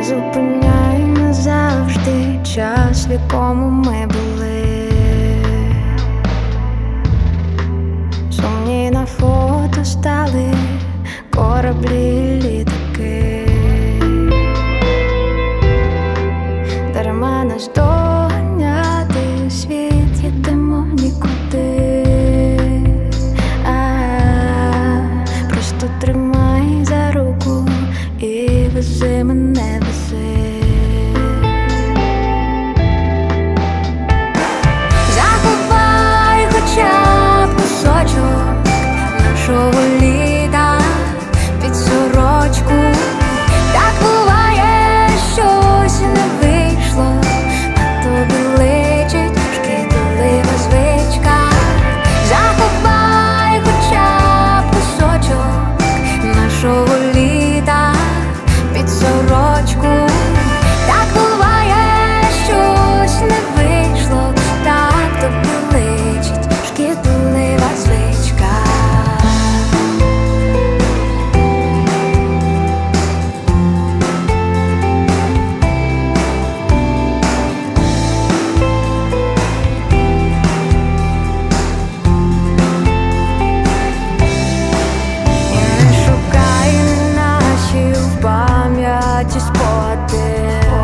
зупиняй назавжди час, в якому ми були. Сумні на фото стали кораблі, літаки. Дарма нас доганяти, світ їдемо в нікуди. Просто тримай за руку і вези мене, вези. Заховай хоча б кусочок нашого літа під сорочку. Так буває, щось не вийшло, а тобі личить шкідлива звичка. Заховай хоча б кусочок нашого літа під сорочку. Так буває, щось не вийшло, так тобі личить шкідлива звичка. І не шукай наші в пам'яті спогади,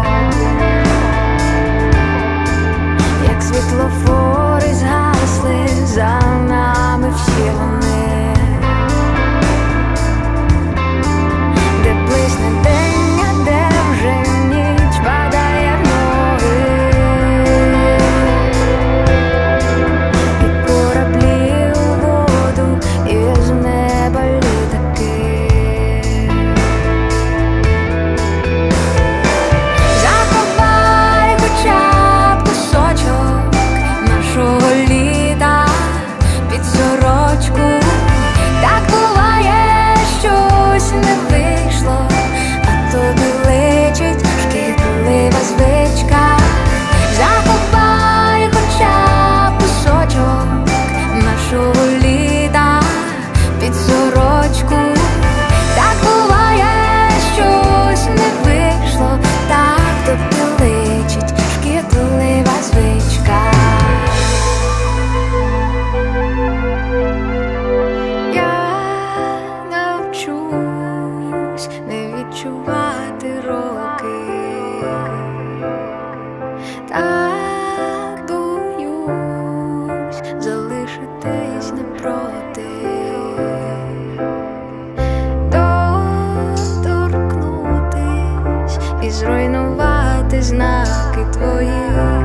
як світлофори згасли, за нами всі вони, де блисне день, а де вже ніч падає в ноги. І кораблі у воду, і з неба літаки. Заховай хоча б кусочок нашого літа під сорочку. Так буває, щось не вийшло, а тобі личить шкідлива звичка. Заховай хоча б кусочок нашого літа під сорочку. Так буває, щось не вийшло, так тобі личить шкідлива звичка. Я навчусь не відчувати роки, так боюсь залишитись напроти, доторкнутись і зруйнувати знаки твої.